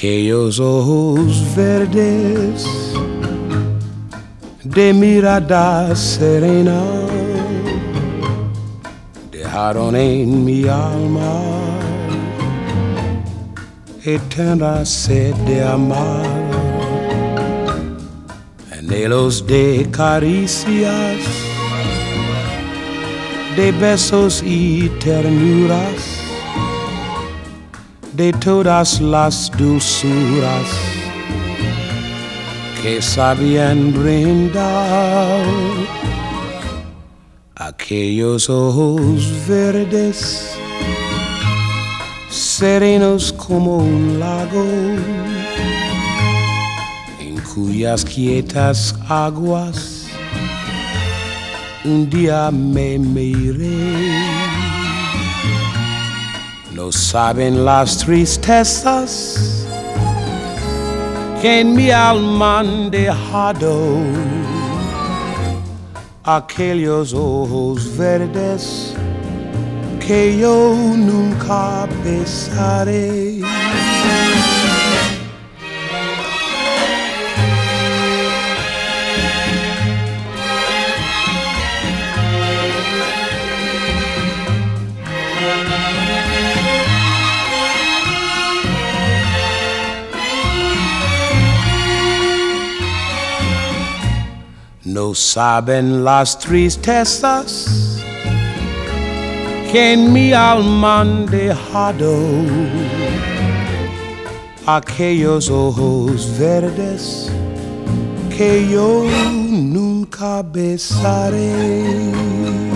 Aquellos ojos verdes de mirada serena dejaron en mi alma eterna sed de amar, anhelos de caricias, de besos y ternuras, de todas las dulzuras que sabían brindar. Aquellos ojos verdes, serenos como un lago, en cuyas quietas aguas un día me miré. No saben las tristezas que en mi alma han dejado aquellos ojos verdes que yo nunca besaré. No saben las tristezas que en mi alma han dejado aquellos ojos verdes que yo nunca besaré.